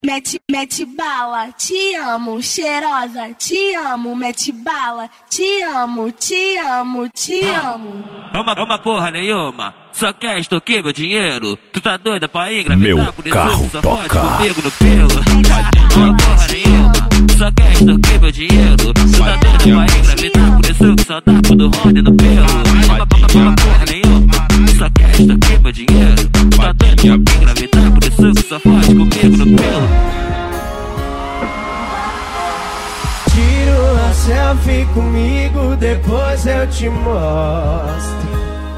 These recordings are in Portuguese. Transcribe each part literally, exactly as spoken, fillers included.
Mete, mete bala, te amo, cheirosa, te amo, mete bala, te amo, te amo, te amo. Uma, uma porra nenhuma, só quer extorquir meu dinheiro. Tu tá doida pra engravidar, meu por isso carro só toca. pode comigo no pelo. Uma porra nenhuma, só quer extorquir meu dinheiro. Tu tá doida pra engravidar, por isso que só dá pro Rony no pelo. Uma, uma, uma porra nenhuma, só quer extorquir meu dinheiro. Tu tá doida pra engravidar, por isso que só pode comigo no pelo. Tira a selfie comigo, depois eu te mostro.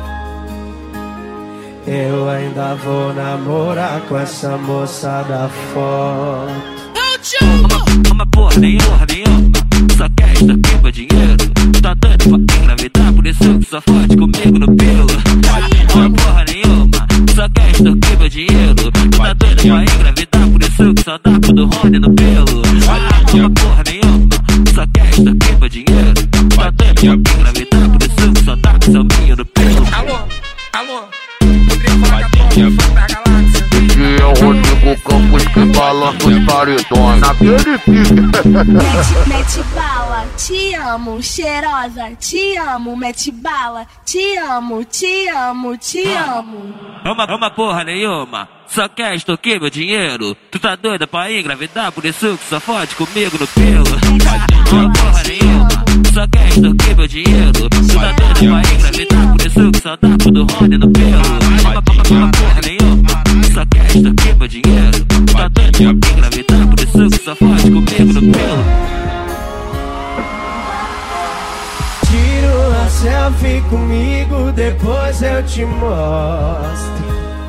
Eu ainda vou namorar com essa moça da foto. Uma, uma porra nenhuma, nenhuma, só quer extorquir meu dinheiro. Tá doido pra engravidar, por isso que só fode comigo no pelo. Uma porra nenhuma, só quer extorquir meu dinheiro. Tá doido pra engravidar, por isso que só dá pro Rony no pelo. Uma porra nenhuma, só quer extorquir meu dinheiro. Tá doido pra engravidar, por isso que só dá pro seu minho no pelo. Alô, alô, Rodrigo Vagabundo, fã da galáxia. E é o Rodrigo Campos que balança os paredões naquele pique. Mete, mete bala, te amo, cheirosa, te amo, mete bala, te amo, te amo, te amo. Uma, uma porra nenhuma, só quer extorquir meu dinheiro. Tu tá doida pra engravidar, por isso que só fode comigo no pelo. Uma porra nenhuma, só quer extorquir meu dinheiro. Tu tá doida pra engravidar, por isso que só dá pro Rony no pelo. Uma, uma, uma porra nenhuma, só quer extorquir meu dinheiro. Tu tá doida pra engravidar, por isso que só fode comigo no pelo. Tira a selfie comigo, depois eu te mostro.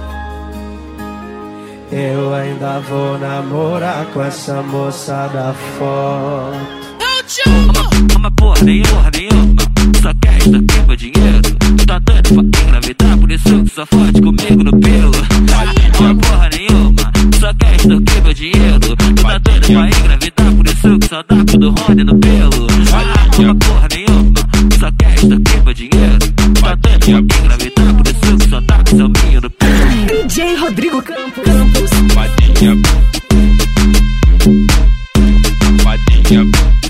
Eu ainda vou namorar com essa moça da foto. Uma, uma porra nenhuma, nenhuma, só quer extorquir meu dinheiro. Tu tá doido pra engravidar, por isso que só fode comigo no pelo. Uma porra nenhuma, só quer extorquir meu dinheiro. Tu tá doido pra engravidar, por isso que só dá pro Rony no pelo. Uma porra nenhuma, só quer extorquir meu dinheiro. Tu tá doido pra engravidar, por isso que só dá pro seu minho no pelo. D J Rodrigo Campos, Campos. Padinha, padinha.